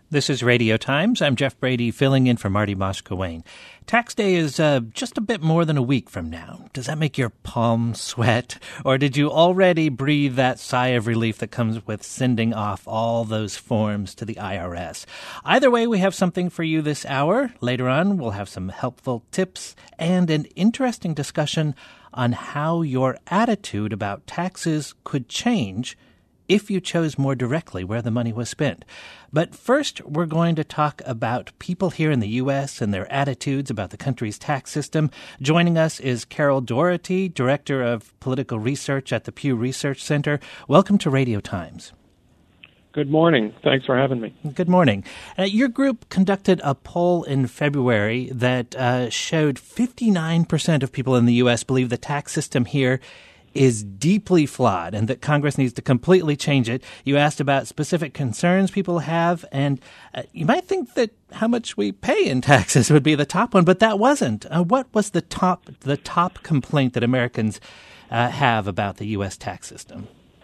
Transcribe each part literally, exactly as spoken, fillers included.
This is Radio Times. I'm Jeff Brady, filling in for Marty Moskowayne. Tax day is uh, just a bit more than a week from now. Does that make your palms sweat? Or did you already breathe that sigh of relief that comes with sending off all those forms to the I R S? Either way, we have something for you this hour. Later on, we'll have some helpful tips and an interesting discussion on how your attitude about taxes could change if you chose more directly where the money was spent. But first, we're going to talk about people here in the U S and their attitudes about the country's tax system. Joining us is Carol Doherty, Director of Political Research at the Pew Research Center. Welcome to Radio Times. Good morning. Thanks for having me. Good morning. Uh, your group conducted a poll in February that uh, showed fifty-nine percent of people in the U S believe the tax system here is deeply flawed and that Congress needs to completely change it. You asked about specific concerns people have, and uh, you might think that how much we pay in taxes would be the top one, but that wasn't. Uh, what was the top the top complaint that Americans uh, have about the U S tax system?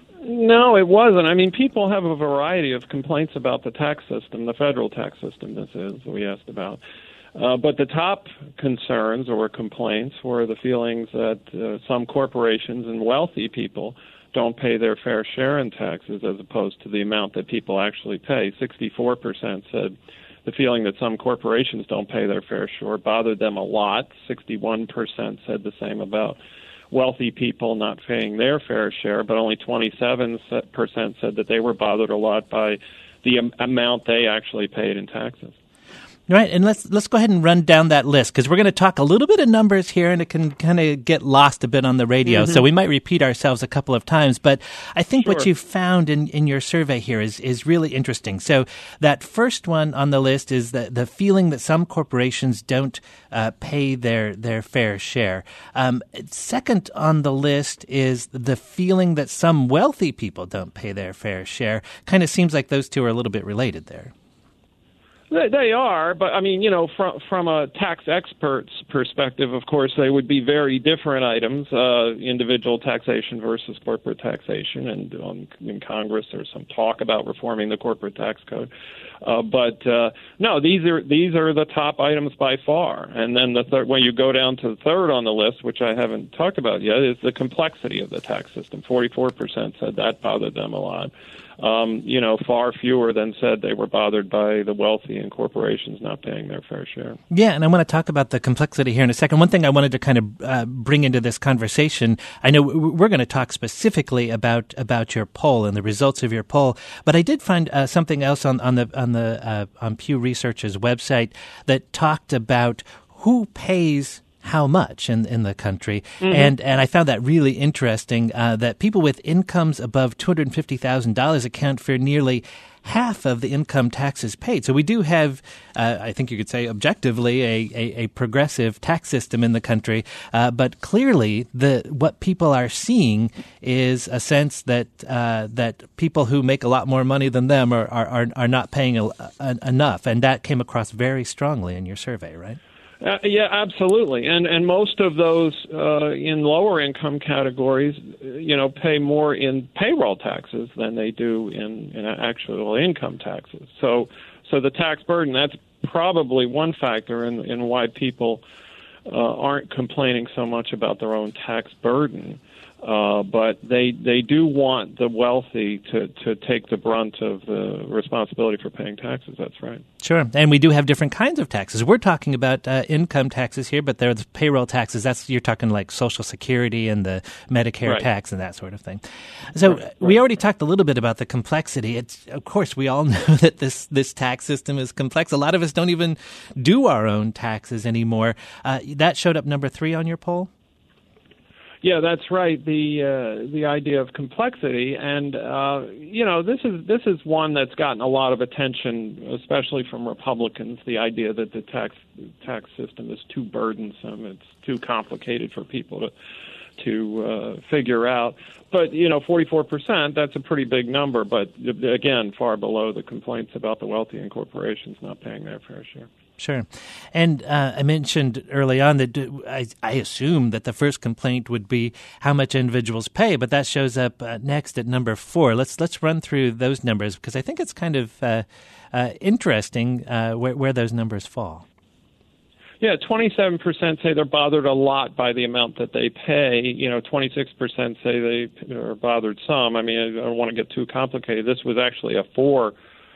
No, it wasn't. I mean, people have a variety of complaints about the tax system, the federal tax system, this is, we asked about. Uh, but the top concerns or complaints were the feelings that uh, some corporations and wealthy people don't pay their fair share in taxes as opposed to the amount that people actually pay. sixty-four percent said the feeling that some corporations don't pay their fair share bothered them a lot. sixty-one percent said the same about wealthy people not paying their fair share, but only twenty-seven percent said that they were bothered a lot by the am- amount they actually paid in taxes. Right, and let's let's go ahead and run down that list because we're going to talk a little bit of numbers here, and it can kind of get lost a bit on the radio. Mm-hmm. So we might repeat ourselves a couple of times, but I think sure. what you found in, in your survey here is is really interesting. So that first one on the list is the the feeling that some corporations don't uh, pay their their fair share. Um, second on the list is the feeling that some wealthy people don't pay their fair share. Kind of seems like those two are a little bit related there. They are, but I mean, you know, from from a tax expert's perspective, of course, they would be very different items, uh, individual taxation versus corporate taxation. And um, in Congress, there's some talk about reforming the corporate tax code. Uh, but uh, no, these are these are the top items by far. And then the third, when you go down to the third on the list, which I haven't talked about yet, is the complexity of the tax system. forty-four percent said that bothered them a lot. Um, you know, far fewer than said they were bothered by the wealthy and corporations not paying their fair share. Yeah, and I want to talk about the complexity here in a second. One thing I wanted to kind of uh, bring into this conversation, I know we're going to talk specifically about about your poll and the results of your poll, but I did find uh, something else on, on the on the uh, on Pew Research's website that talked about who pays how much in, in the country. Mm-hmm. And and I found that really interesting, uh, that people with incomes above two hundred fifty thousand dollars account for nearly half of the income taxes paid. So we do have, uh, I think you could say objectively, a, a, a progressive tax system in the country. Uh, but clearly, the what people are seeing is a sense that uh, that people who make a lot more money than them are, are, are not paying a, a, enough. And that came across very strongly in your survey, right? Uh, yeah, absolutely, and and most of those uh, in lower income categories, you know, pay more in payroll taxes than they do in, in actual income taxes. So, so the tax burden, that's probably one factor in in why people uh, aren't complaining so much about their own tax burden. Uh, but they they do want the wealthy to, to take the brunt of the responsibility for paying taxes. That's right. Sure. And we do have different kinds of taxes. We're talking about uh, income taxes here, but there's payroll taxes. That's you're talking like Social Security and the Medicare right. tax and that sort of thing. So right. Right. we already talked a little bit about the complexity. It's of course we all know that this this tax system is complex. A lot of us don't even do our own taxes anymore. Uh, that showed up number three on your poll. Yeah, that's right. The uh, the idea of complexity, and uh, you know, this is this is one that's gotten a lot of attention, especially from Republicans. The idea that the tax tax system is too burdensome, it's too complicated for people to to uh, figure out. But, you know, forty-four percent, that's a pretty big number, but again, far below the complaints about the wealthy and corporations not paying their fair share. Sure. And uh, I mentioned early on that I, I assume that the first complaint would be how much individuals pay, but that shows up uh, next at number four. Let's let's run through those numbers because I think it's kind of uh, uh, interesting uh, where, where those numbers fall. Yeah, twenty-seven percent say they're bothered a lot by the amount that they pay. You know, twenty-six percent say they are bothered some. I mean, I don't want to get too complicated. This was actually a four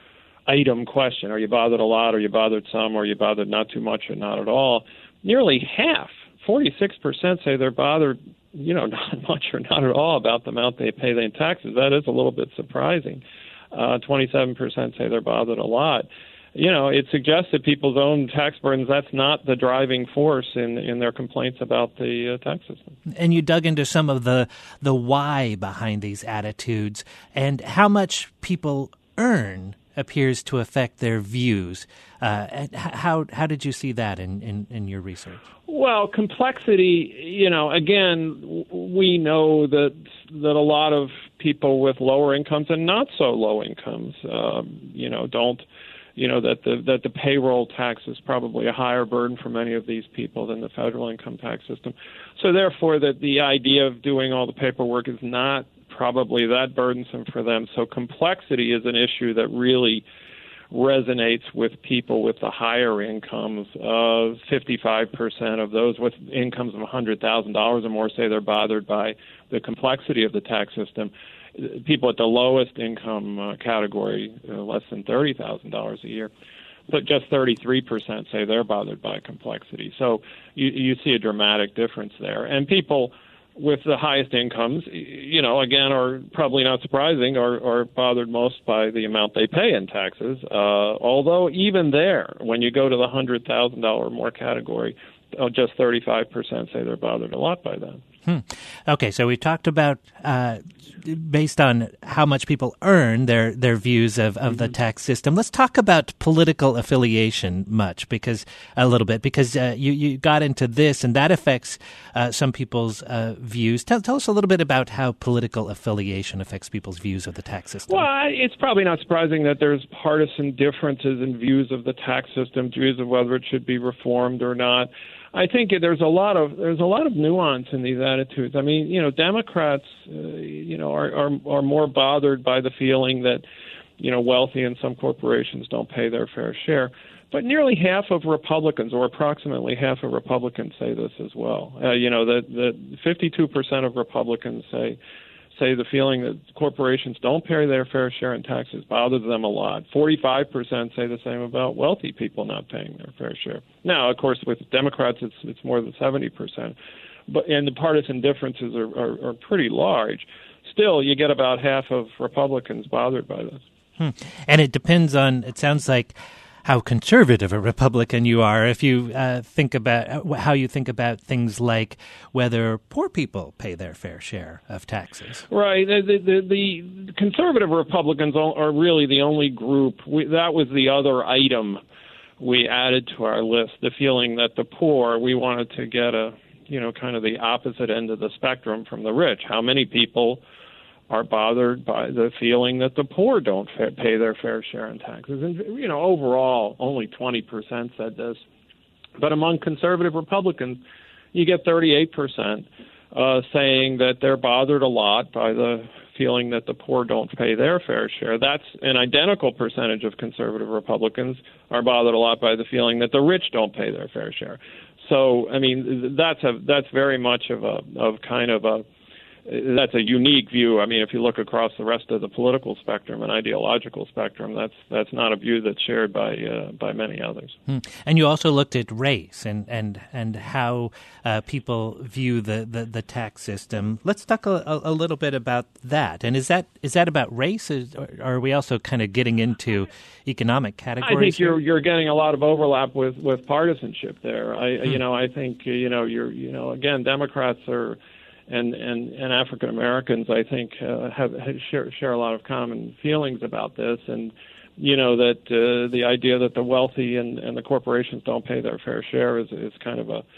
item question. Are you bothered a lot? Are you bothered some? Are you bothered not too much or not at all? Nearly half, forty-six percent say they're bothered, you know, not much or not at all about the amount they pay in taxes. That is a little bit surprising. Uh, twenty-seven percent say they're bothered a lot. You know, it suggests that people's own tax burdens, that's not the driving force in, in their complaints about the uh, tax system. And you dug into some of the the why behind these attitudes and how much people earn appears to affect their views. Uh, and how how did you see that in, in, in your research? Well, complexity, you know, again, we know that that a lot of people with lower incomes and not so low incomes, um, you know, don't, you know, that the that the payroll tax is probably a higher burden for many of these people than the federal income tax system. So therefore, that the idea of doing all the paperwork is not probably that burdensome for them. So complexity is an issue that really resonates with people with the higher incomes. Uh, fifty-five percent of those with incomes of one hundred thousand dollars or more say they're bothered by the complexity of the tax system. People at the lowest income uh, category, uh, less than thirty thousand dollars a year, but just thirty-three percent say they're bothered by complexity. So you, you see a dramatic difference there. And people with the highest incomes, you know, again, are probably not surprising, are, are bothered most by the amount they pay in taxes. Uh, although even there, when you go to the one hundred thousand dollars or more category, uh, just thirty-five percent say they're bothered a lot by that. Hmm. Okay, so we talked about, uh, based on how much people earn, their their views of, of mm-hmm. the tax system. Let's talk about political affiliation much, because a little bit, because uh, you, you got into this, and that affects uh, some people's uh, views. Tell, tell us a little bit about how political affiliation affects people's views of the tax system. Well, it's probably not surprising that there's partisan differences in views of the tax system, views of whether it should be reformed or not. I think there's a lot of there's a lot of nuance in these attitudes. I mean, you know, Democrats, uh, you know, are, are are more bothered by the feeling that, you know, wealthy and some corporations don't pay their fair share. But nearly half of Republicans, or approximately half of Republicans, say this as well. Uh, you know, that that fifty-two percent of Republicans say. say the feeling that corporations don't pay their fair share in taxes bothers them a lot. forty-five percent say the same about wealthy people not paying their fair share. Now, of course, with Democrats, it's it's more than seventy percent. But and the partisan differences are, are, are pretty large. Still, you get about half of Republicans bothered by this. Hmm. And it depends on, it sounds like, how conservative a Republican you are. If you uh, think about how you think about things like whether poor people pay their fair share of taxes. Right. The, the, the conservative Republicans are really the only group. We, that was the other item we added to our list, the feeling that the poor, we wanted to get a, you know, kind of the opposite end of the spectrum from the rich. How many people are bothered by the feeling that the poor don't fa- pay their fair share in taxes? And, you know, overall, only twenty percent said this. But among conservative Republicans, you get thirty-eight percent uh, saying that they're bothered a lot by the feeling that the poor don't pay their fair share. That's an identical percentage of conservative Republicans are bothered a lot by the feeling that the rich don't pay their fair share. So, I mean, that's a that's very much of a of kind of a that's a unique view. I mean, if you look across the rest of the political spectrum and ideological spectrum, that's that's not a view that's shared by uh, by many others. Hmm. And you also looked at race and and and how uh, people view the, the, the tax system. Let's talk a, a little bit about that. And is that is that about race, or are we also kind of getting into economic categories? I think you're you're getting a lot of overlap with, with partisanship there. I hmm. you know I think you know you're you know again Democrats are. And, and, and African Americans, I think, uh, have, have share, share a lot of common feelings about this, and you know that uh, the idea that the wealthy and, and the corporations don't pay their fair share is, is kind of a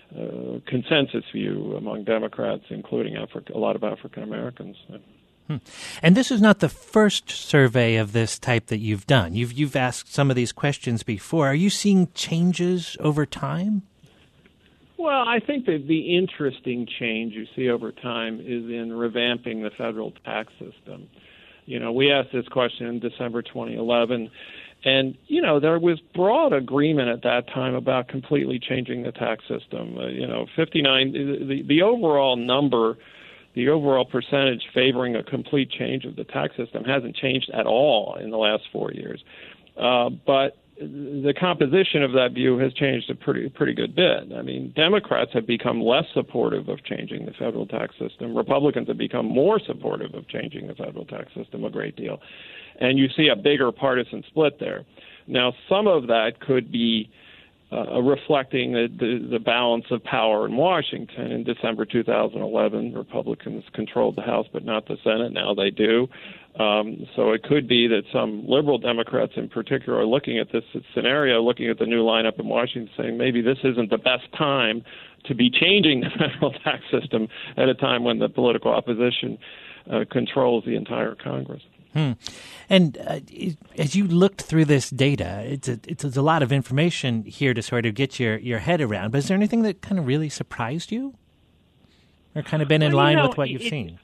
uh, consensus view among Democrats, including Afri- a lot of African Americans. Hmm. And this is not the first survey of this type that you've done. You've you've asked some of these questions before. Are you seeing changes over time? Well, I think that the interesting change you see over time is in revamping the federal tax system. You know, we asked this question in December twenty eleven, and, you know, there was broad agreement at that time about completely changing the tax system. Uh, you know, fifty-nine, the, the overall number, the overall percentage favoring a complete change of the tax system hasn't changed at all in the last four years. Uh, but the composition of that view has changed a pretty pretty good bit. I mean, Democrats have become less supportive of changing the federal tax system. Republicans have become more supportive of changing the federal tax system a great deal. And you see a bigger partisan split there. Now, some of that could be uh, reflecting the, the, the balance of power in Washington. In December two thousand eleven, Republicans controlled the House but not the Senate. Now they do. Um, so it could be that some liberal Democrats in particular are looking at this scenario, looking at the new lineup in Washington, saying maybe this isn't the best time to be changing the federal tax system at a time when the political opposition uh, controls the entire Congress. Hmm. And uh, as you looked through this data, it's a, it's a lot of information here to sort of get your, your head around. But is there anything that kind of really surprised you, or kind of been in well, line you know, with what you've it, seen?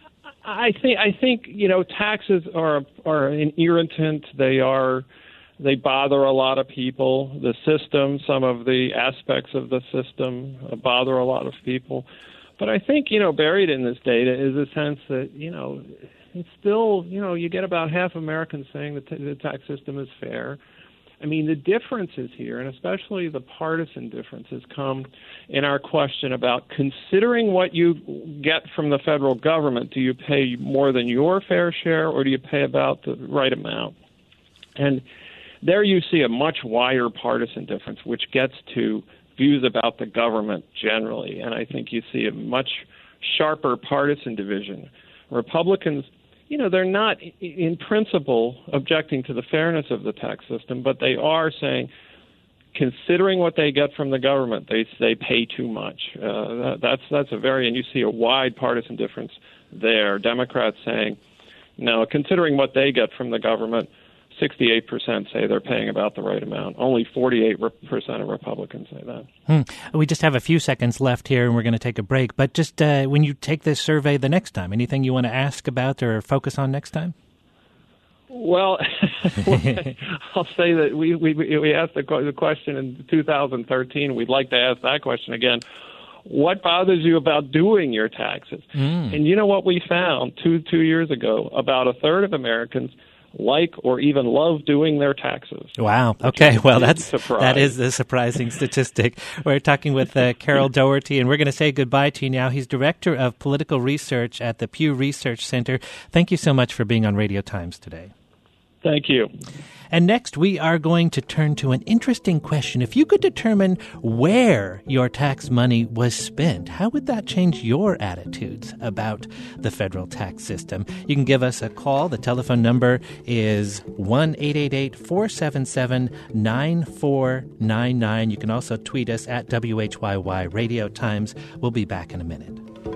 I think I think you know taxes are are an irritant. They are they bother a lot of people. The system, some of the aspects of the system, uh, bother a lot of people. But I think you know buried in this data is a sense that you know it's still you know you get about half Americans saying that the tax system is fair. I mean, the differences here, and especially the partisan differences, come in our question about considering what you get from the federal government. Do you pay more than your fair share, or do you pay about the right amount? And there you see a much wider partisan difference, which gets to views about the government generally. And I think you see a much sharper partisan division. Republicans, you know, they're not in principle objecting to the fairness of the tax system, but they are saying, considering what they get from the government, they they pay too much. Uh, that, that's that's a very, and you see a wide partisan difference there. Democrats saying, no, considering what they get from the government, sixty-eight percent say they're paying about the right amount. Only forty-eight percent of Republicans say that. Hmm. We just have a few seconds left here, and we're going to take a break. But just uh, when you take this survey the next time, anything you want to ask about or focus on next time? Well, I'll say that we we, we asked the question in two thousand thirteen. We'd like to ask that question again. What bothers you about doing your taxes? Mm. And you know what we found two two years ago? About a third of Americans like or even love doing their taxes. Wow. Okay. Well, that's that is a surprising statistic. We're talking with uh, Carol Doherty, and we're going to say goodbye to you now. He's Director of Political Research at the Pew Research Center. Thank you so much for being on Radio Times today. Thank you. And next, we are going to turn to an interesting question. If you could determine where your tax money was spent, how would that change your attitudes about the federal tax system? You can give us a call. The telephone number is one eight eight eight, four seven seven, nine four nine nine. You can also tweet us at W H Y Y Radio Times. We'll be back in a minute.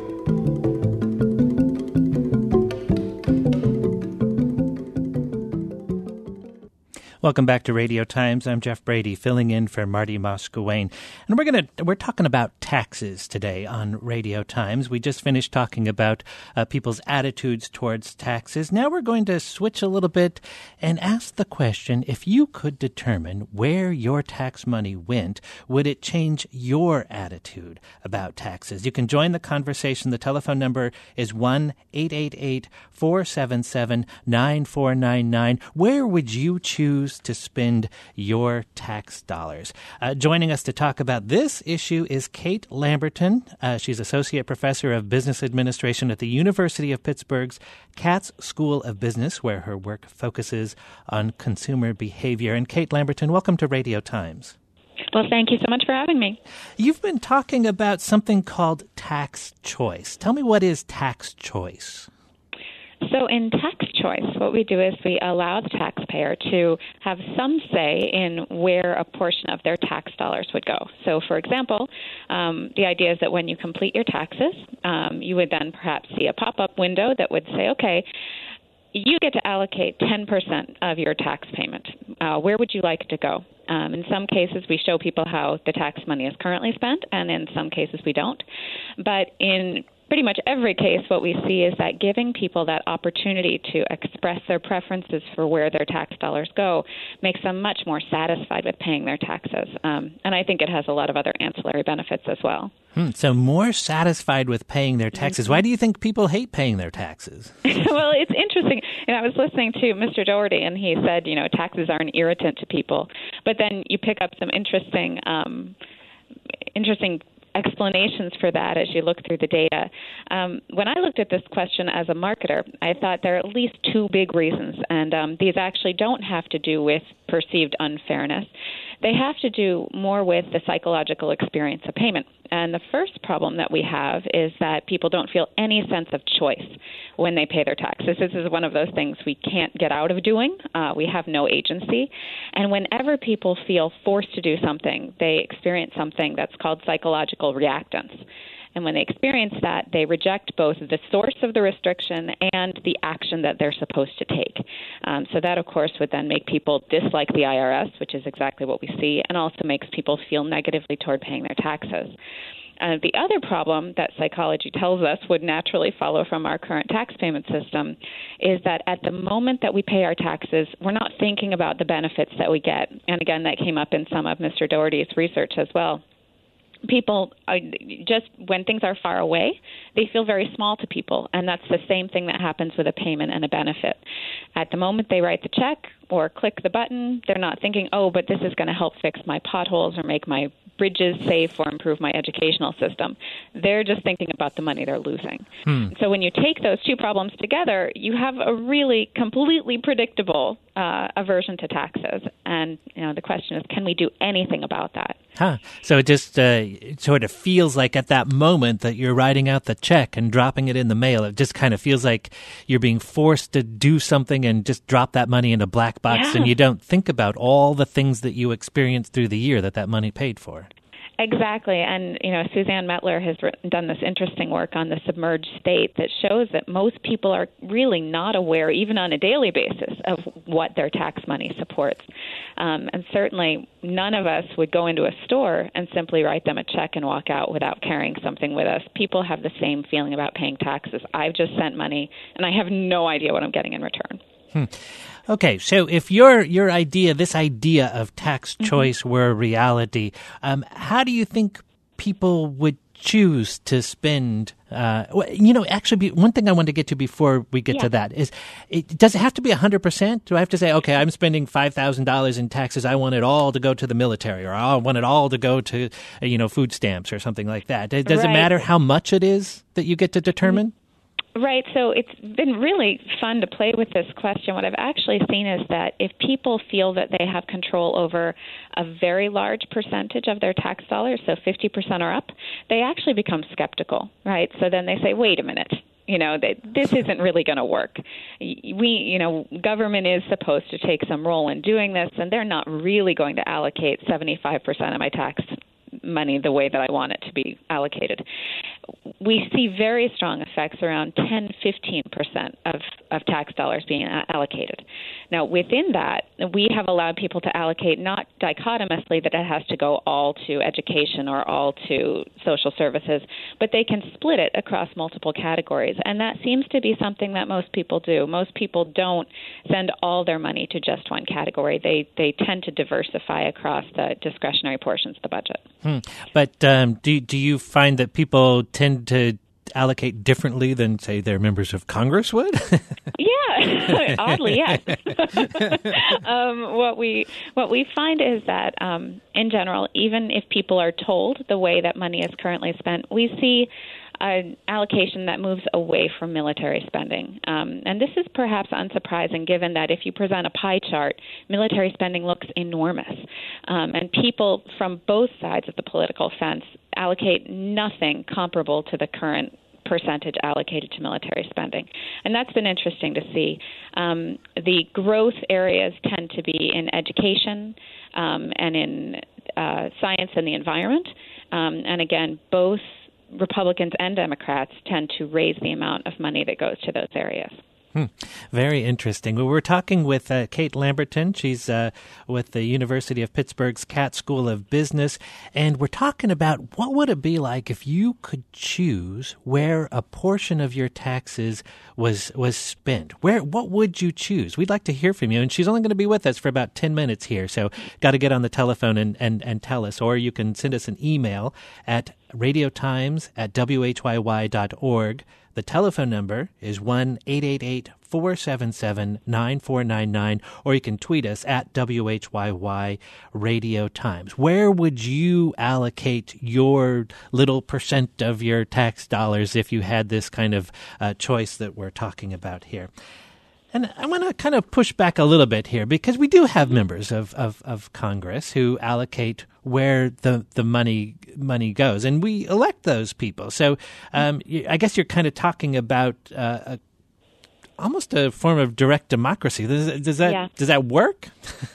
Welcome back to Radio Times. I'm Jeff Brady, filling in for Marty Moss-Gawain. And we're going to we're talking about taxes today on Radio Times. We just finished talking about uh, people's attitudes towards taxes. Now we're going to switch a little bit and ask the question, if you could determine where your tax money went, would it change your attitude about taxes? You can join the conversation. The telephone number is one eight eight eight, four seven seven, nine four nine nine. Where would you choose to spend your tax dollars? Uh, joining us to talk about this issue is Kate Lamberton. Uh, she's Associate Professor of Business Administration at the University of Pittsburgh's Katz School of Business, where her work focuses on consumer behavior. And Kate Lamberton, welcome to Radio Times. Well, thank you so much for having me. You've been talking about something called tax choice. Tell me, what is tax choice? So in tax choice, choice. What we do is we allow the taxpayer to have some say in where a portion of their tax dollars would go. So, for example, um, the idea is that when you complete your taxes, um, you would then perhaps see a pop-up window that would say, okay, you get to allocate ten percent of your tax payment. Uh, where would you like it to go? Um, in some cases, we show people how the tax money is currently spent, and in some cases, we don't. But in pretty much every case, what we see is that giving people that opportunity to express their preferences for where their tax dollars go makes them much more satisfied with paying their taxes. Um, and I think it has a lot of other ancillary benefits as well. Hmm, so more satisfied with paying their taxes. Why do you think people hate paying their taxes? Well, it's interesting. You know, I was listening to Mister Doherty, and he said, you know, taxes are an irritant to people. But then you pick up some interesting, um, interesting explanations for that as you look through the data. Um, when I looked at this question as a marketer, I thought there are at least two big reasons, and um, these actually don't have to do with perceived unfairness. They have to do more with the psychological experience of payment. And the first problem that we have is that people don't feel any sense of choice when they pay their taxes. This is one of those things we can't get out of doing. Uh, we have no agency. And whenever people feel forced to do something, they experience something that's called psychological reactance. And when they experience that, they reject both the source of the restriction and the action that they're supposed to take. Um, so that, of course, would then make people dislike the I R S, which is exactly what we see, and also makes people feel negatively toward paying their taxes. Uh, the other problem that psychology tells us would naturally follow from our current tax payment system is that at the moment that we pay our taxes, we're not thinking about the benefits that we get. And again, that came up in some of Mister Doherty's research as well. People, are just when things are far away, they feel very small to people, and that's the same thing that happens with a payment and a benefit. At the moment they write the check or click the button, they're not thinking, oh, but this is going to help fix my potholes or make my bridges safe or improve my educational system. They're just thinking about the money they're losing. Hmm. So when you take those two problems together, you have a really completely predictable uh, aversion to taxes. And you know, the question is, can we do anything about that? Huh. So it just uh, it sort of feels like at that moment that you're writing out the check and dropping it in the mail, it just kind of feels like you're being forced to do something and just drop that money in a black box, yeah. And you don't think about all the things that you experienced through the year that that money paid for. Exactly. And, you know, Suzanne Mettler has written, done this interesting work on the submerged state that shows that most people are really not aware, even on a daily basis, of what their tax money supports. Um, and certainly none of us would go into a store and simply write them a check and walk out without carrying something with us. People have the same feeling about paying taxes. I've just sent money, and I have no idea what I'm getting in return. Hmm. Okay, so if your your idea, this idea of tax choice mm-hmm. were a reality, um, how do you think people would choose to spend? Uh, you know, actually, one thing I want to get to before we get yeah. to that is, it, does it have to be one hundred percent? Do I have to say, okay, I'm spending five thousand dollars in taxes, I want it all to go to the military, or I want it all to go to, you know, food stamps or something like that? Does right. it matter how much it is that you get to determine? Mm-hmm. Right. So it's been really fun to play with this question. What I've actually seen is that if people feel that they have control over a very large percentage of their tax dollars, so fifty percent or up, they actually become skeptical, right? So then they say, wait a minute. You know, they, this isn't really going to work. We, you know, government is supposed to take some role in doing this, and they're not really going to allocate seventy-five percent of my tax money the way that I want it to be allocated. We see very strong effects around ten, fifteen percent of, of tax dollars being allocated. Now, within that, we have allowed people to allocate not dichotomously that it has to go all to education or all to social services, but they can split it across multiple categories. And that seems to be something that most people do. Most people don't send all their money to just one category. They, they tend to diversify across the discretionary portions of the budget. Hmm. But um, do do you find that people tend to allocate differently than, say, their members of Congress would? Yeah, oddly, yes. um, what we what we find is that, um, in general, even if people are told the way that money is currently spent, we see an allocation that moves away from military spending. Um, and this is perhaps unsurprising given that if you present a pie chart, military spending looks enormous. Um, and people from both sides of the political fence allocate nothing comparable to the current percentage allocated to military spending. And that's been interesting to see. Um, the growth areas tend to be in education um, and in uh, science and the environment. Um, and again, both Republicans and Democrats tend to raise the amount of money that goes to those areas. Hmm. Very interesting. Well, we're talking with uh, Kate Lamberton. She's uh, with the University of Pittsburgh's Catt School of Business, and we're talking about what would it be like if you could choose where a portion of your taxes was was spent. Where what would you choose? We'd like to hear from you, and she's only going to be with us for about ten minutes here, so got to get on the telephone and, and, and tell us, or you can send us an email at radiotimes at w h y y dot org. The telephone number is one eight eight eight, four seven seven, nine four nine nine, or you can tweet us at W H Y Y Radio Times. Where would you allocate your little percent of your tax dollars if you had this kind of uh, choice that we're talking about here? And I want to kind of push back a little bit here, because we do have members of, of, of Congress who allocate where the, the money money goes, and we elect those people. So um, I guess you're kind of talking about uh, a, almost a form of direct democracy. Does, does that yeah. does that work?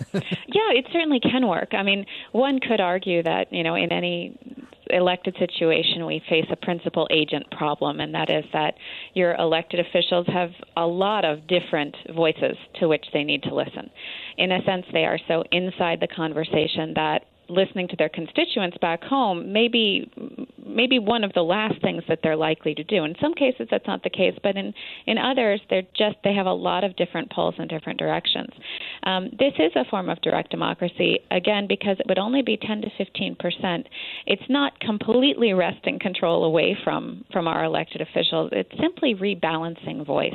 Yeah, it certainly can work. I mean, one could argue that, you know, in any elected situation, we face a principal agent problem, and that is that your elected officials have a lot of different voices to which they need to listen. In a sense, they are so inside the conversation that listening to their constituents back home may be, maybe one of the last things that they're likely to do. In some cases, that's not the case, but in, in others, they're just they have a lot of different pulls in different directions. Um, this is a form of direct democracy, again, because it would only be ten to fifteen percent. It's not completely wresting control away from, from our elected officials. It's simply rebalancing voice.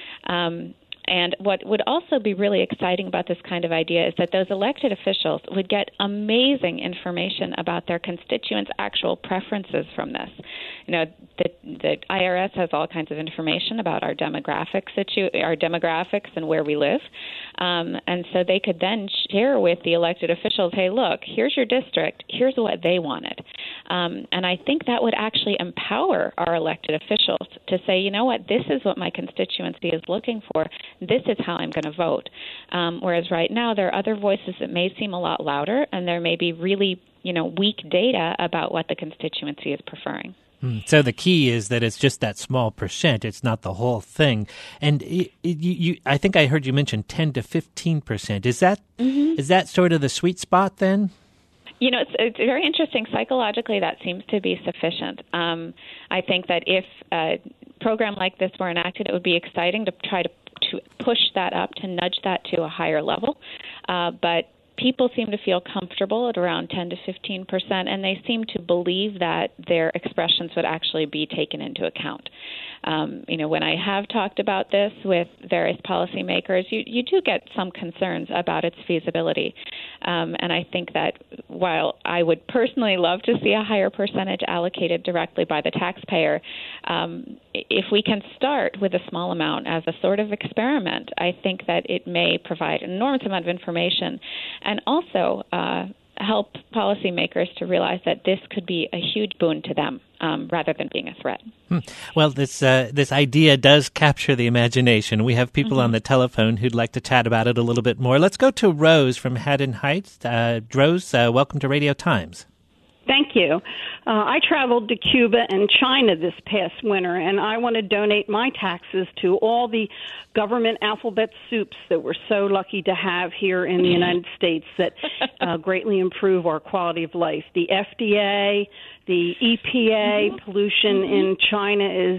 Um, And what would also be really exciting about this kind of idea is that those elected officials would get amazing information about their constituents' actual preferences from this. You know, the, the I R S has all kinds of information about our demographic situ- our demographics and where we live. Um, and so they could then share with the elected officials, hey, look, here's your district, here's what they wanted. Um, and I think that would actually empower our elected officials to say, you know what, this is what my constituency is looking for. This is how I'm going to vote. Um, whereas right now there are other voices that may seem a lot louder, and there may be really, you know, weak data about what the constituency is preferring. So the key is that it's just that small percent. It's not the whole thing. And it, it, you, you, I think I heard you mention ten to fifteen percent. Is that mm-hmm. is that sort of the sweet spot then? You know, it's, it's very interesting. Psychologically, that seems to be sufficient. Um, I think that if a program like this were enacted, it would be exciting to try to, to push that up, to nudge that to a higher level. Uh, but people seem to feel comfortable at around ten to fifteen percent, and they seem to believe that their expressions would actually be taken into account. Um, you know, when I have talked about this with various policymakers, you, you do get some concerns about its feasibility. Um, and I think that while I would personally love to see a higher percentage allocated directly by the taxpayer, um, if we can start with a small amount as a sort of experiment, I think that it may provide an enormous amount of information and also uh, help policymakers to realize that this could be a huge boon to them um, rather than being a threat. Hmm. Well, this uh, this idea does capture the imagination. We have people mm-hmm. on the telephone who'd like to chat about it a little bit more. Let's go to Rose from Haddon Heights. Uh, Rose, uh, welcome to Radio Times. Thank you. Uh, I traveled to Cuba and China this past winter, and I want to donate my taxes to all the government alphabet soups that we're so lucky to have here in the United States that uh, greatly improve our quality of life. The F D A, the E P A, mm-hmm. pollution mm-hmm. in China is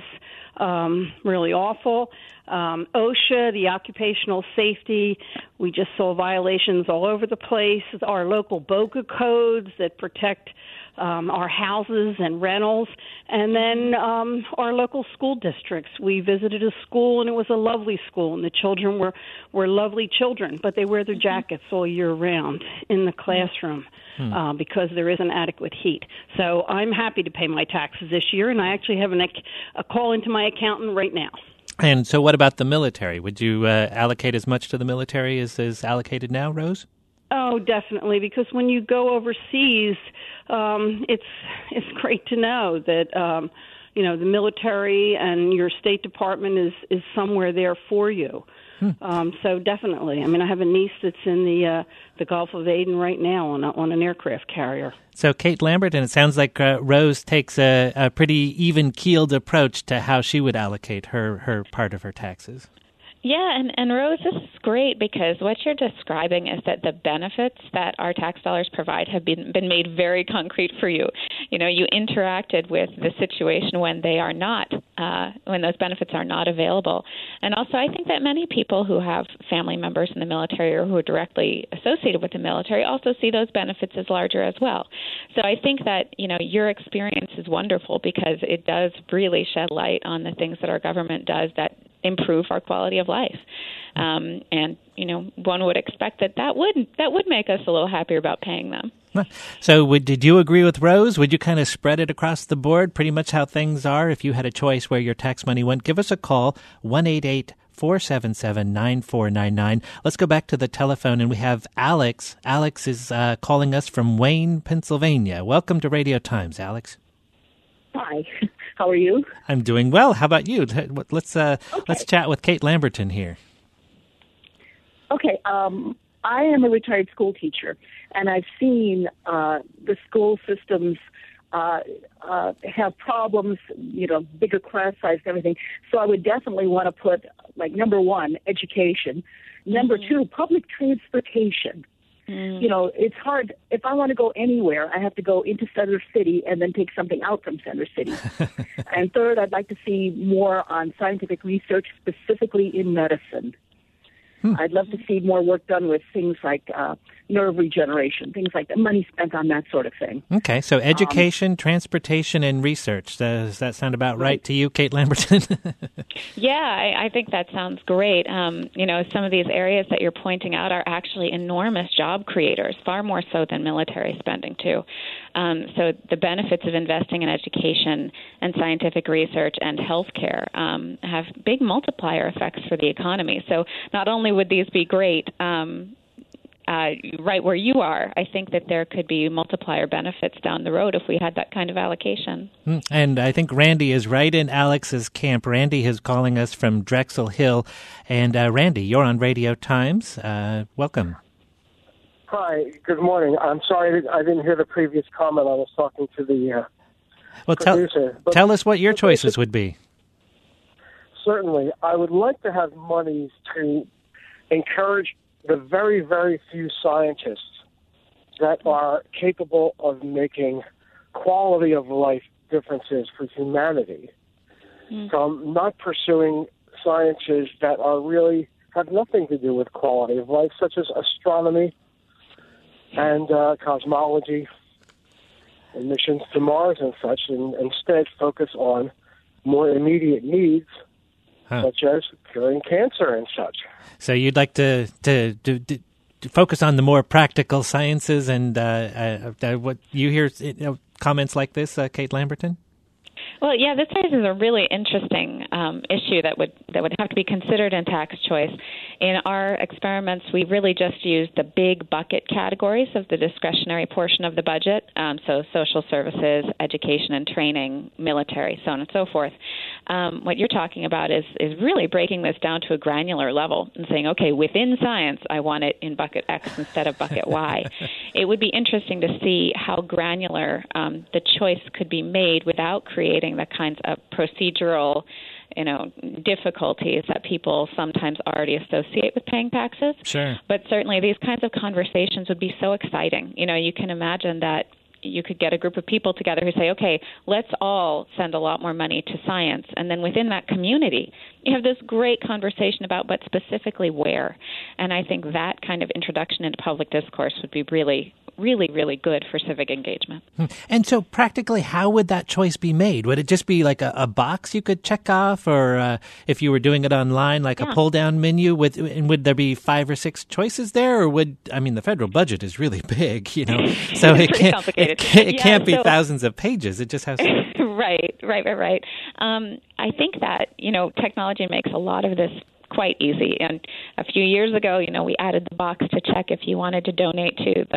um, really awful. Um, OSHA, the occupational safety, we just saw violations all over the place. Our local BOCA codes that protect um, our houses and rentals, and then um, our local school districts. We visited a school, and it was a lovely school, and the children were, were lovely children, but they wear their jackets all year round in the classroom. Hmm. Uh, because there isn't adequate heat. So I'm happy to pay my taxes this year, and I actually have an, a call into my accountant right now. And so what about the military? Would you uh, allocate as much to the military as is allocated now, Rose? Oh, definitely, because when you go overseas, um, it's it's great to know that, um, you know, the military and your State Department is, is somewhere there for you. Hmm. Um, so definitely. I mean, I have a niece that's in the uh, the Gulf of Aden right now on a, on an aircraft carrier. So, Kate Lamberton, it sounds like uh, Rose takes a, a pretty even-keeled approach to how she would allocate her, her part of her taxes. Yeah, and, and Rose, this is great because what you're describing is that the benefits that our tax dollars provide have been, been made very concrete for you. You know, you interacted with the situation when they are not, uh, when those benefits are not available. And also, I think that many people who have family members in the military or who are directly associated with the military also see those benefits as larger as well. So I think that, you know, your experience is wonderful because it does really shed light on the things that our government does that improve our quality of life. Um, and, you know, one would expect that that would, that would make us a little happier about paying them. So would, did you agree with Rose? Would you kind of spread it across the board, pretty much how things are? If you had a choice where your tax money went, give us a call, one eight eight, four seven seven, nine four nine nine. Let's go back to the telephone, and we have Alex. Alex is uh, calling us from Wayne, Pennsylvania. Welcome to Radio Times, Alex. Hi. How are you? I'm doing well. How about you? Let's uh, okay. let's chat with Kate Lamberton here. Okay. Um, I am a retired school teacher, and I've seen uh, the school systems uh, uh, have problems, you know, bigger class size and everything. So I would definitely want to put, like, number one, education. Number mm-hmm. two, public transportation. Mm. You know, it's hard. If I want to go anywhere, I have to go into Center City and then take something out from Center City. And third, I'd like to see more on scientific research, specifically in medicine. Hmm. I'd love to see more work done with things like uh, nerve regeneration, things like that, money spent on that sort of thing. Okay, so education, um, transportation, and research. Does that sound about right, right to you, Kate Lamberton? Yeah, I, I think that sounds great. Um, you know, some of these areas that you're pointing out are actually enormous job creators, far more so than military spending, too. Um, so the benefits of investing in education and scientific research and healthcare um, have big multiplier effects for the economy. So not only would these be great um, uh, right where you are, I think that there could be multiplier benefits down the road if we had that kind of allocation. And I think Randy is right in Alex's camp. Randy is calling us from Drexel Hill. And uh, Randy, you're on Radio Times. Uh, welcome. Hi, good morning. I'm sorry I didn't hear the previous comment. I was talking to the uh, well, producer. Tell, but, tell us what your choices would be. Certainly. I would like to have monies to encourage the very, very few scientists that are capable of making quality of life differences for humanity mm. from not pursuing sciences that are really have nothing to do with quality of life, such as astronomy and uh, cosmology and missions to Mars and such, and instead focus on more immediate needs, huh. such as curing cancer and such. So you'd like to to, to, to focus on the more practical sciences, and uh, uh, what you hear you know, comments like this, uh, Kate Lamberton? Well, yeah, this raises a really interesting um, issue that would that would have to be considered in tax choice. In our experiments, we really just used the big bucket categories of the discretionary portion of the budget, um, so social services, education and training, military, so on and so forth. Um, what you're talking about is is really breaking this down to a granular level and saying, okay, within science, I want it in bucket X instead of bucket Y. It would be interesting to see how granular um, the choice could be made without creating the kinds of procedural, you know, difficulties that people sometimes already associate with paying taxes. Sure. But certainly these kinds of conversations would be so exciting. You know, you can imagine that you could get a group of people together who say, okay, let's all send a lot more money to science. And then within that community, you have this great conversation about, but specifically where. And I think that kind of introduction into public discourse would be really, really, really good for civic engagement. And so practically, how would that choice be made? Would it just be like a, a box you could check off? Or uh, if you were doing it online, like yeah. a pull-down menu? With, and would there be five or six choices there? Or would, I mean, the federal budget is really big, you know, so it can't, it can't, it yeah, can't be so, thousands of pages. It just has to... Right, right, right, right. Um, I think that, you know, technology makes a lot of this quite easy. And a few years ago, you know, we added the box to check if you wanted to donate to the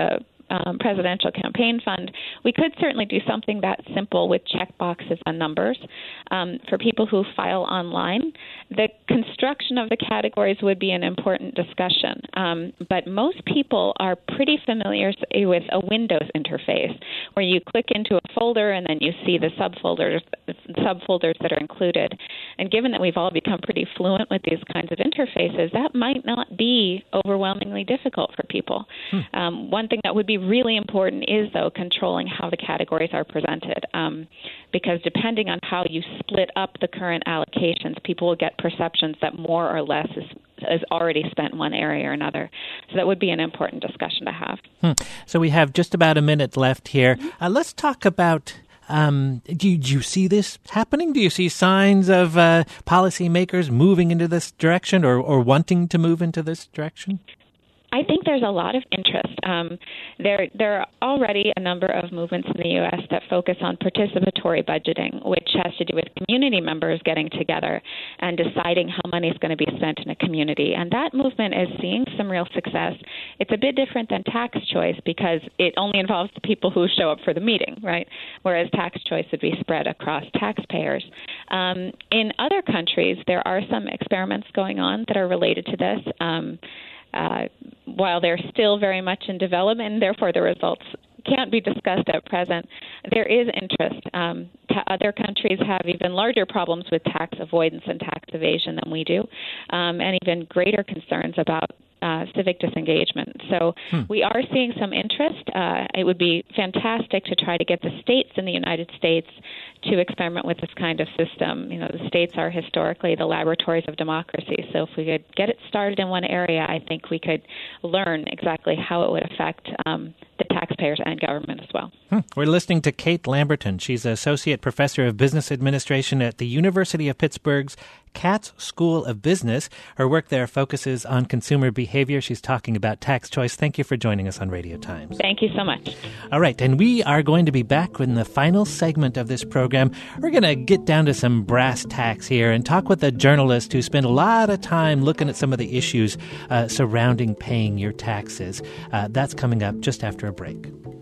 um, presidential campaign fund, we could certainly do something that simple with check boxes and numbers. Um, for people who file online, the construction of the categories would be an important discussion. Um, but most people are pretty familiar with a Windows interface where you click into a folder and then you see the subfolders, subfolders that are included. And given that we've all become pretty fluent with these kinds of interfaces, that might not be overwhelmingly difficult for people. Hmm. Um, one thing that would be really important is, though, controlling how the categories are presented, um, because depending on how you split up the current allocations, people will get perceptions that more or less is, is already spent in one area or another. So that would be an important discussion to have. Hmm. So we have just about a minute left here. Mm-hmm. Uh, let's talk about Um, do, you, do you see this happening? Do you see signs of uh, policymakers moving into this direction or, or wanting to move into this direction? I think there's a lot of interest. Um, there, there are already a number of movements in the U S that focus on participatory budgeting, which has to do with community members getting together and deciding how money is going to be spent in a community. And that movement is seeing some real success. It's a bit different than tax choice because it only involves the people who show up for the meeting, right? Whereas tax choice would be spread across taxpayers. Um, in other countries, there are some experiments going on that are related to this. Um, Uh, while they're still very much in development, and therefore the results can't be discussed at present, there is interest. Um, ta- other countries have even larger problems with tax avoidance and tax evasion than we do, um, and even greater concerns about uh, civic disengagement. So hmm. we are seeing some interest. Uh, it would be fantastic to try to get the states in the United States to experiment with this kind of system. You know, the states are historically the laboratories of democracy. So if we could get it started in one area, I think we could learn exactly how it would affect um, the taxpayers and government as well. Hmm. We're listening to Kate Lamberton. She's Associate Professor of Business Administration at the University of Pittsburgh's Katz School of Business. Her work there focuses on consumer behavior. She's talking about tax choice. Thank you for joining us on Radio Times. Thank you so much. All right, and we are going to be back in the final segment of this program. We're going to get down to some brass tacks here and talk with a journalist who spent a lot of time looking at some of the issues uh, surrounding paying your taxes. Uh, that's coming up just after a break.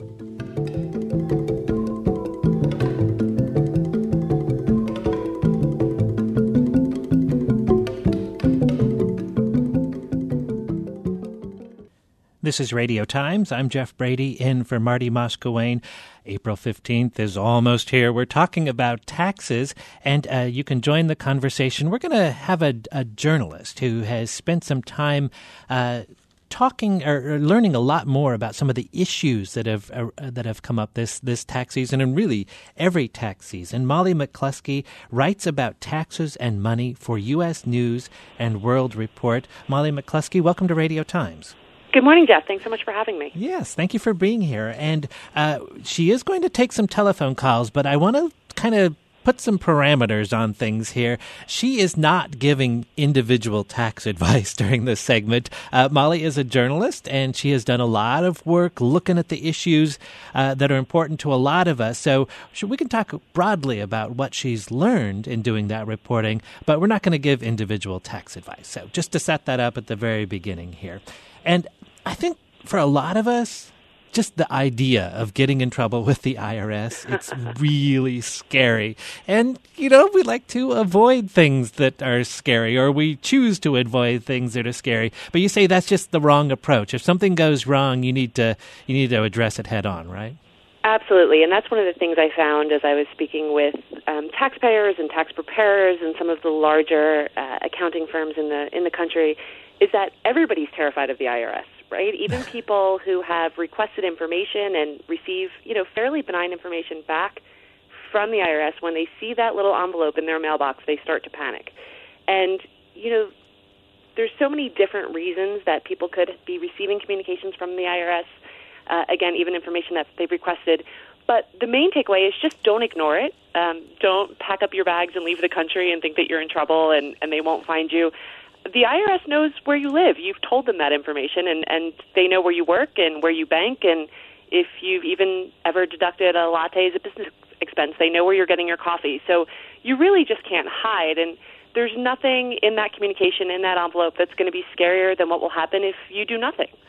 This is Radio Times. I'm Jeff Brady, in for Marty Moskowayne. April fifteenth is almost here. We're talking about taxes, and uh, you can join the conversation. We're going to have a, a journalist who has spent some time uh, talking or, or learning a lot more about some of the issues that have uh, that have come up this, this tax season, and really every tax season. Molly McCluskey writes about taxes and money for U S News and World Report. Molly McCluskey, welcome to Radio Times. Good morning, Jeff. Thanks so much for having me. Yes, thank you for being here. And uh, she is going to take some telephone calls, but I want to kind of put some parameters on things here. She is not giving individual tax advice during this segment. Uh, Molly is a journalist, and she has done a lot of work looking at the issues uh, that are important to a lot of us. So we can talk broadly about what she's learned in doing that reporting, but we're not going to give individual tax advice. So just to set that up at the very beginning here. And I think for a lot of us, just the idea of getting in trouble with the I R S, it's really scary. And, you know, we like to avoid things that are scary, or we choose to avoid things that are scary. But you say that's just the wrong approach. If something goes wrong, you need to you need to address it head on, right? Absolutely, and that's one of the things I found as I was speaking with um, taxpayers and tax preparers and some of the larger uh, accounting firms in the in the country, is that everybody's terrified of the I R S. Right? Even people who have requested information and receive, you know, fairly benign information back from the I R S, when they see that little envelope in their mailbox, they start to panic. And, you know, there's so many different reasons that people could be receiving communications from the I R S, uh, again, even information that they've requested. But the main takeaway is just don't ignore it. Um, don't pack up your bags and leave the country and think that you're in trouble and, and they won't find you. The I R S knows where you live. You've told them that information, and, and they know where you work and where you bank, and if you've even ever deducted a latte as a business expense, they know where you're getting your coffee. So you really just can't hide, and there's nothing in that communication, in that envelope, that's going to be scarier than what will happen if you do nothing.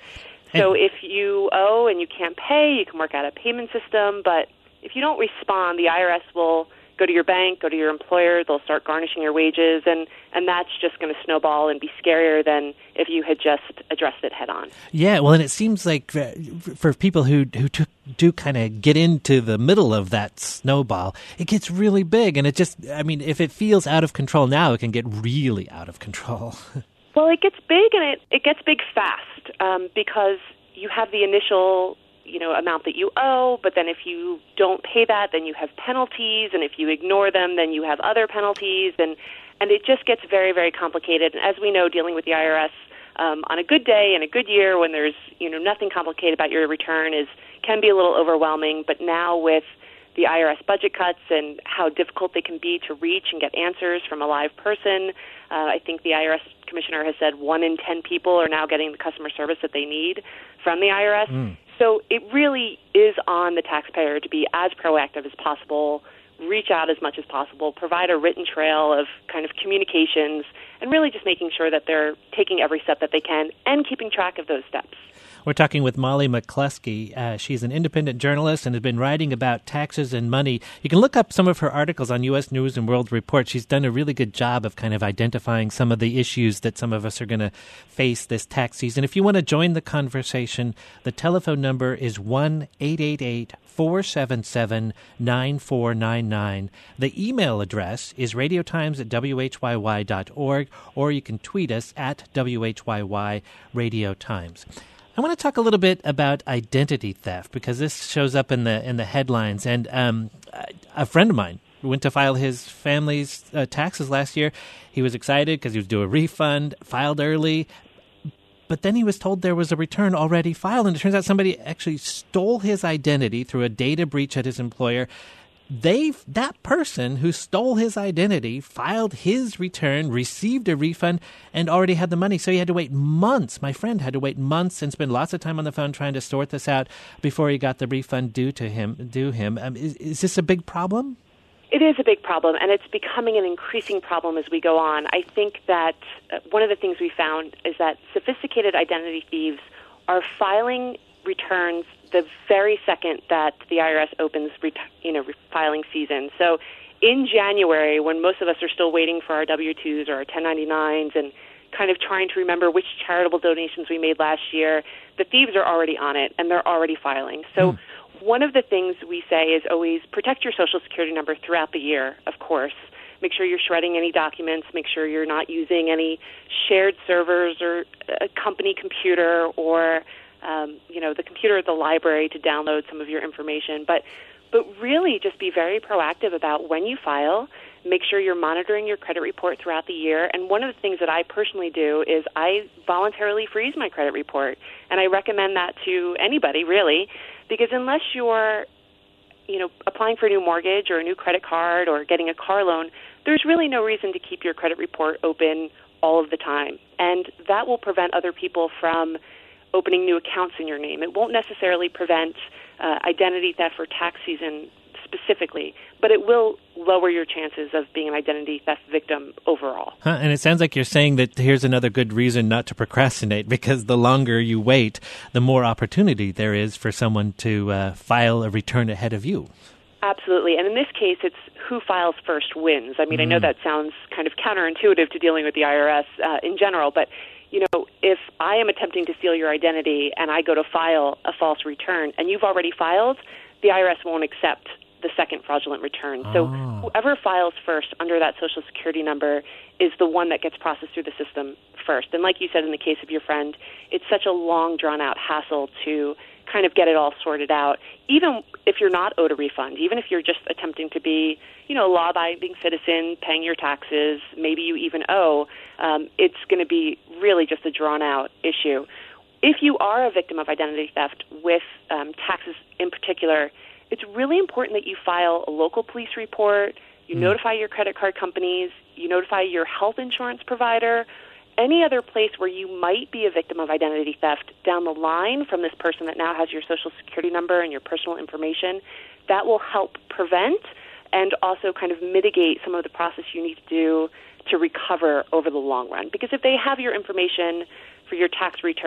So if you owe and you can't pay, you can work out a payment system. But if you don't respond, the I R S will go to your bank, go to your employer. They'll start garnishing your wages, and, and that's just going to snowball and be scarier than if you had just addressed it head on. Yeah, well, and it seems like for, for people who who do, do kind of get into the middle of that snowball, it gets really big. And it just, I mean, if it feels out of control now, it can get really out of control. Well, it gets big, and it, it gets big fast um, because you have the initial you know, amount that you owe, but then if you don't pay that, then you have penalties, and if you ignore them, then you have other penalties, and, and it just gets very, very complicated. And as we know, dealing with the I R S um, on a good day and a good year when there's, you know, nothing complicated about your return is can be a little overwhelming, but now with the I R S budget cuts and how difficult they can be to reach and get answers from a live person, uh, I think the I R S commissioner has said one in ten people are now getting the customer service that they need from the I R S. Mm. So it really is on the taxpayer to be as proactive as possible, reach out as much as possible, provide a written trail of kind of communications, and really just making sure that they're taking every step that they can and keeping track of those steps. We're talking with Molly McCluskey. Uh, she's an independent journalist and has been writing about taxes and money. You can look up some of her articles on U S News and World Report. She's done a really good job of kind of identifying some of the issues that some of us are going to face this tax season. If you want to join the conversation, the telephone number is one eight eight eight, four seven seven, nine four nine nine. The email address is radiotimes at w h y y dot org, or you can tweet us at W H Y Y Radio Times. I want to talk a little bit about identity theft because this shows up in the in the headlines. And um, a friend of mine went to file his family's uh, taxes last year. He was excited because he was due a refund, filed early, but then he was told there was a return already filed. And it turns out somebody actually stole his identity through a data breach at his employer. They, that person who stole his identity filed his return, received a refund, and already had the money. So he had to wait months. My friend had to wait months and spend lots of time on the phone trying to sort this out before he got the refund due to him. Due him. Um, is, is this a big problem? It is a big problem, and it's becoming an increasing problem as we go on. I think that uh, one of the things we found is that sophisticated identity thieves are filing returns the very second that the I R S opens, you know, filing season. So in January, when most of us are still waiting for our W two's or our ten ninety-nines and kind of trying to remember which charitable donations we made last year, the thieves are already on it, and they're already filing. So mm. one of the things we say is always protect your Social Security number throughout the year, of course. Make sure you're shredding any documents. Make sure you're not using any shared servers or a company computer or Um, you know, the computer at the library to download some of your information. But but really just be very proactive about when you file. Make sure you're monitoring your credit report throughout the year. And one of the things that I personally do is I voluntarily freeze my credit report. And I recommend that to anybody, really, because unless you're, you know, applying for a new mortgage or a new credit card or getting a car loan, there's really no reason to keep your credit report open all of the time. And that will prevent other people from opening new accounts in your name. It won't necessarily prevent uh, identity theft for tax season specifically, but it will lower your chances of being an identity theft victim overall. Huh, and it sounds like you're saying that here's another good reason not to procrastinate, because the longer you wait, the more opportunity there is for someone to uh, file a return ahead of you. Absolutely. And in this case, it's who files first wins. I mean, mm. I know that sounds kind of counterintuitive to dealing with the I R S uh, in general, but you know, if I am attempting to steal your identity and I go to file a false return and you've already filed, the I R S won't accept the second fraudulent return. Oh. So whoever files first under that Social Security number is the one that gets processed through the system first. And like you said in the case of your friend, it's such a long, drawn-out hassle to kind of get it all sorted out, even if you're not owed a refund, even if you're just attempting to be, you know, a law-abiding citizen, paying your taxes, maybe you even owe, um, it's going to be really just a drawn-out issue. If you are a victim of identity theft with um, taxes in particular, it's really important that you file a local police report, you mm. notify your credit card companies, you notify your health insurance provider, any other place where you might be a victim of identity theft down the line from this person that now has your Social Security number and your personal information. That will help prevent and also kind of mitigate some of the process you need to do to recover over the long run. Because if they have your information for your tax return,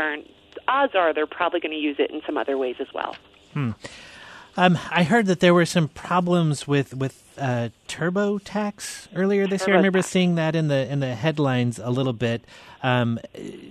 odds are they're probably going to use it in some other ways as well. Hmm. Um, I heard that there were some problems with with uh, TurboTax earlier this year. I remember seeing that in the in the headlines a little bit. Um,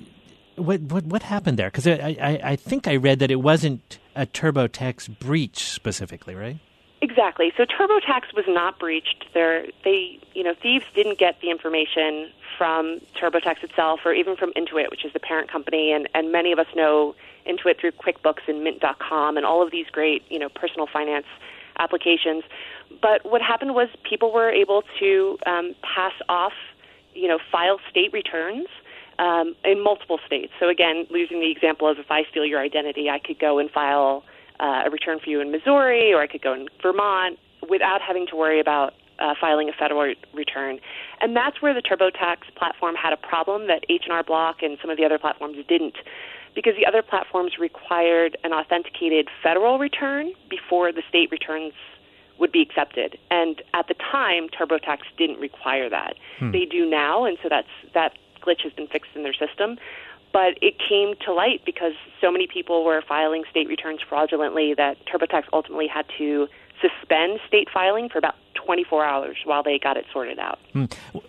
what what what happened there? Because I, I I think I read that it wasn't a TurboTax breach specifically, right? Exactly. So TurboTax was not breached. There, they you know thieves didn't get the information from TurboTax itself, or even from Intuit, which is the parent company, and and many of us know Intuit through QuickBooks and Mint dot com and all of these great, you know, personal finance applications. But what happened was people were able to um, pass off, you know, file state returns um, in multiple states. So again, using the example of if I steal your identity, I could go and file uh, a return for you in Missouri, or I could go in Vermont without having to worry about uh, filing a federal re- return. And that's where the TurboTax platform had a problem that H and R Block and some of the other platforms didn't, because the other platforms required an authenticated federal return before the state returns would be accepted. And at the time, TurboTax didn't require that. Hmm. They do now, and so that's that glitch has been fixed in their system. But it came to light because so many people were filing state returns fraudulently that TurboTax ultimately had to suspend state filing for about twenty-four hours while they got it sorted out. Hmm.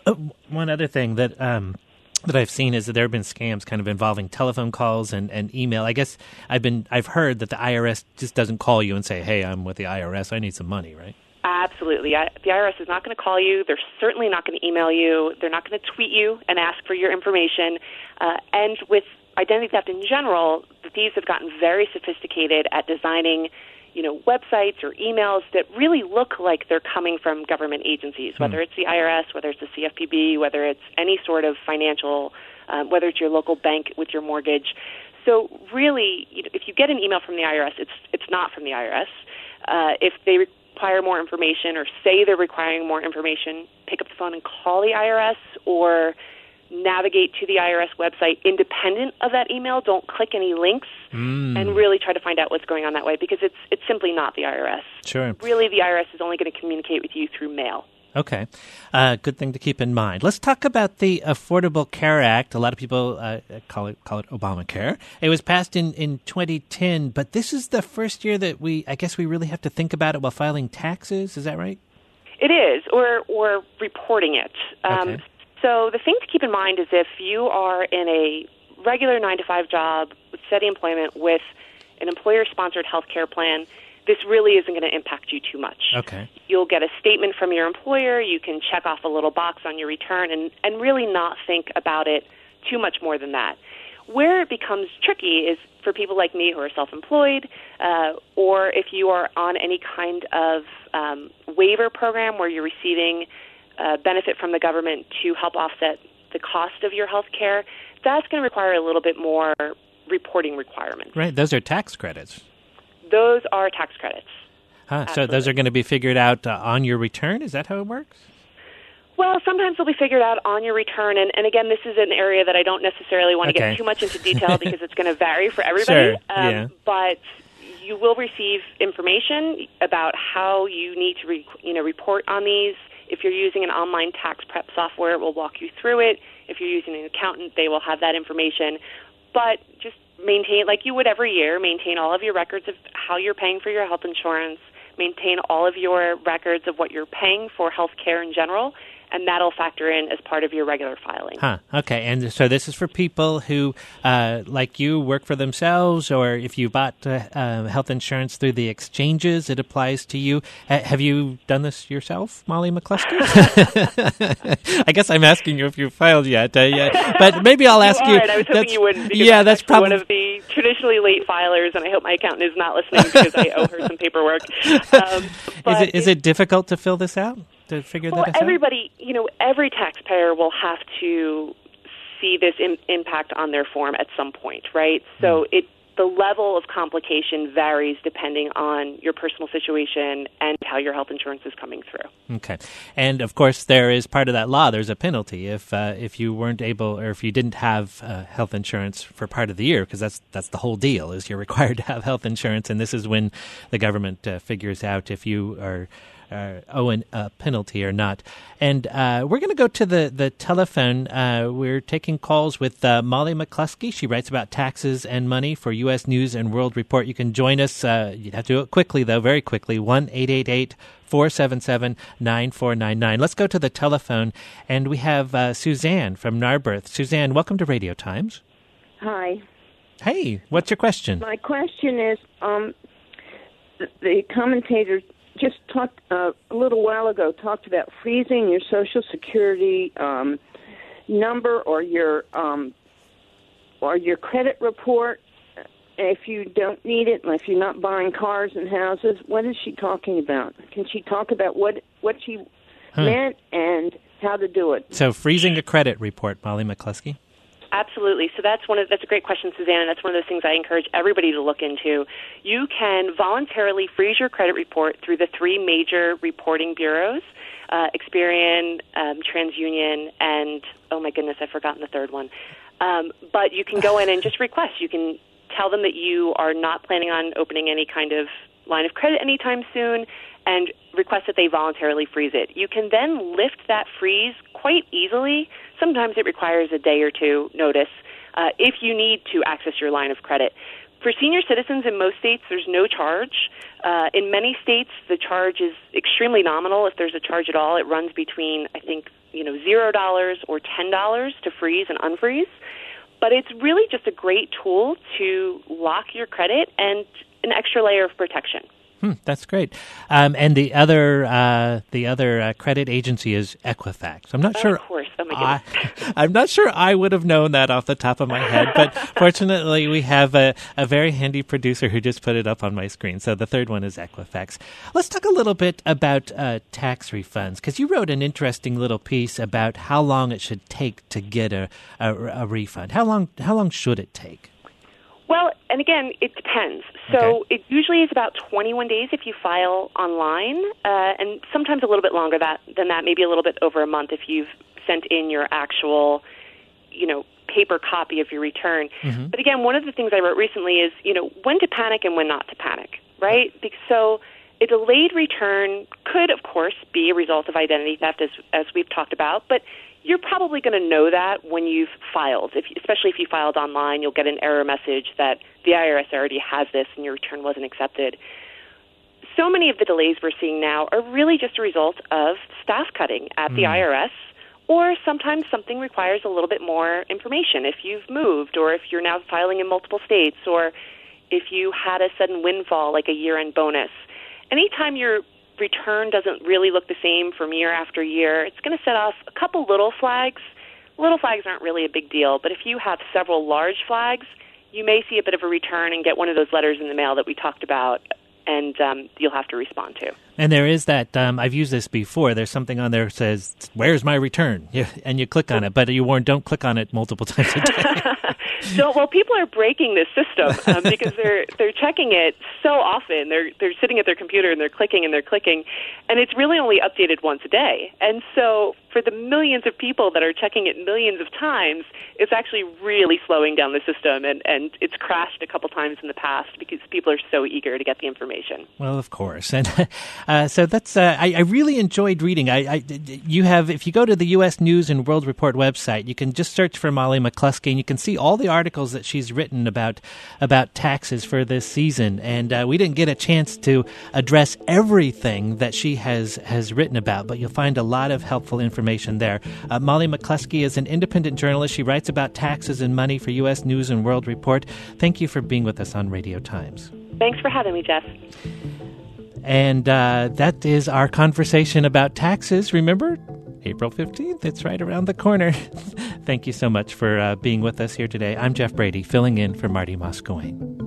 One other thing that um, that I've seen is that there have been scams kind of involving telephone calls and, and email. I guess I've been I've heard that the I R S just doesn't call you and say, "Hey, I'm with the I R S. I need some money," right? Absolutely. I, the I R S is not going to call you. They're certainly not going to email you. They're not going to tweet you and ask for your information. Uh, and with identity theft in general, the thieves have gotten very sophisticated at designing, you know, websites or emails that really look like they're coming from government agencies, whether hmm. it's the I R S, whether it's the C F P B, whether it's any sort of financial, um, whether it's your local bank with your mortgage. So really, you know, if you get an email from the I R S, it's it's not from the I R S. Uh, if they require more information or say they're requiring more information, pick up the phone and call the I R S, or navigate to the I R S website independent of that email. Don't click any links mm. and really try to find out what's going on that way, because it's it's simply not the I R S. Sure. Really, the I R S is only going to communicate with you through mail. Okay. Uh, good thing to keep in mind. Let's talk about the Affordable Care Act. A lot of people uh, call it call it Obamacare. It was passed in, in twenty ten, but this is the first year that we, I guess we really have to think about it while filing taxes. Is that right? It is, or or reporting it. Um, okay. So the thing to keep in mind is if you are in a regular nine to five job with steady employment with an employer-sponsored health care plan, this really isn't going to impact you too much. Okay. You'll get a statement from your employer. You can check off a little box on your return and, and really not think about it too much more than that. Where it becomes tricky is for people like me who are self-employed, uh, or if you are on any kind of um, waiver program where you're receiving uh, benefit from the government to help offset the cost of your health care, that's going to require a little bit more reporting requirements. Right. Those are tax credits. Those are tax credits. Huh, so those are going to be figured out uh, on your return? Is that how it works? Well, sometimes they'll be figured out on your return. And, and again, this is an area that I don't necessarily want to okay. get too much into detail because it's going to vary for everybody. Sure. Um, yeah. But you will receive information about how you need to re, you know, report on these. If you're using an online tax prep software, it will walk you through it. If you're using an accountant, they will have that information. But just maintain, like you would every year, maintain all of your records of how you're paying for your health insurance, maintain all of your records of what you're paying for health care in general, and that'll factor in as part of your regular filing. Huh. Okay. And so this is for people who, uh, like you, work for themselves, or if you bought uh, uh, health insurance through the exchanges, it applies to you. Uh, have you done this yourself, Molly McCluskey? I guess I'm asking you if you filed yet. Uh, yeah. But maybe I'll ask you. you. Right. I was hoping that's, you wouldn't. Because yeah, I'm that's probably one of the traditionally late filers, and I hope my accountant is not listening because I owe her some paperwork. Um, is it is it difficult to fill this out? To figure well, that out? everybody, you know, every taxpayer will have to see this im- impact on their form at some point, right? So mm. it the level of complication varies depending on your personal situation and how your health insurance is coming through. Okay. And, of course, there is part of that law. There's a penalty if uh, if you weren't able or if you didn't have uh, health insurance for part of the year, because that's that's the whole deal, is you're required to have health insurance, and this is when the government uh, figures out if you are uh, owe an, a penalty or not. And uh, we're going to go to the, the telephone. Uh, we're taking calls with uh, Molly McCluskey. She writes about taxes and money for U S News and World Report. You can join us. Uh, you'd have to do it quickly, though, very quickly. one eight eight eight, four seven seven, nine four nine nine. Let's go to the telephone. And we have uh, Suzanne from Narberth. Suzanne, welcome to Radio Times. Hi. Hey, what's your question? My question is, um, the, the commentator just talked uh, a little while ago, talked about freezing your Social Security um, number or your um, or your credit report if you don't need it, and if you're not buying cars and houses. What is she talking about? Can she talk about what, what she huh. meant and how to do it? So freezing a credit report, Molly McCluskey? Absolutely. So that's one of that's a great question, Suzanne, and that's one of those things I encourage everybody to look into. You can voluntarily freeze your credit report through the three major reporting bureaus, uh, Experian, um, TransUnion, and, oh my goodness, I've forgotten the third one. Um, but you can go in and just request. You can tell them that you are not planning on opening any kind of line of credit anytime soon and request that they voluntarily freeze it. You can then lift that freeze quite easily. Sometimes it requires a day or two notice uh, if you need to access your line of credit. For senior citizens in most states, there's no charge. Uh, in many states, the charge is extremely nominal. If there's a charge at all, it runs between, I think, you know, zero dollars or ten dollars to freeze and unfreeze. But it's really just a great tool to lock your credit and an extra layer of protection. Hmm, that's great. Um, and the other uh, the other uh, credit agency is Equifax. I'm not oh, sure. Of course. Oh, my goodness. I, I'm not sure I would have known that off the top of my head, but fortunately we have a, a very handy producer who just put it up on my screen. So the third one is Equifax. Let's talk a little bit about uh, tax refunds, because you wrote an interesting little piece about how long it should take to get a, a, a refund. How long how long should it take? Well, and again, it depends. So okay. It usually is about twenty-one days if you file online, uh, and sometimes a little bit longer that, than that, maybe a little bit over a month if you've sent in your actual, you know, paper copy of your return. Mm-hmm. But again, one of the things I wrote recently is, you know, when to panic and when not to panic, right? Because so a delayed return could, of course, be a result of identity theft, as as we've talked about, but you're probably going to know that when you've filed. If, especially if you filed online, you'll get an error message that the I R S already has this and your return wasn't accepted. So many of the delays we're seeing now are really just a result of staff cutting at mm. the I R S, or sometimes something requires a little bit more information. If you've moved, or if you're now filing in multiple states, or if you had a sudden windfall like a year-end bonus. Anytime you're return doesn't really look the same from year after year, it's going to set off a couple little flags. Little flags aren't really a big deal, but if you have several large flags, you may see a bit of a return and get one of those letters in the mail that we talked about, and um, you'll have to respond to. And there is that, um, I've used this before, there's something on there that says, where's my return? Yeah, and you click on it, but you warn, don't click on it multiple times a day. So, well, people are breaking this system um, because they're they're checking it so often. They're they're sitting at their computer and they're clicking and they're clicking, and it's really only updated once a day. And so, for the millions of people that are checking it millions of times, it's actually really slowing down the system, and, and it's crashed a couple times in the past because people are so eager to get the information. Well, of course, and uh, so that's uh, I, I really enjoyed reading. I, I you have if you go to the U S News and World Report website, you can just search for Molly McCluskey, and you can see all the articles that she's written about about taxes for this season. And uh, we didn't get a chance to address everything that she has has written about, but you'll find a lot of helpful information there. Uh, Molly McCluskey is an independent journalist. She writes about taxes and money for U S News and World Report. Thank you for being with us on Radio Times. Thanks for having me, Jeff. And uh, that is our conversation about taxes. Remember, April fifteenth, it's right around the corner. Thank you so much for uh, being with us here today. I'm Jeff Brady, filling in for Marty Moscoigne.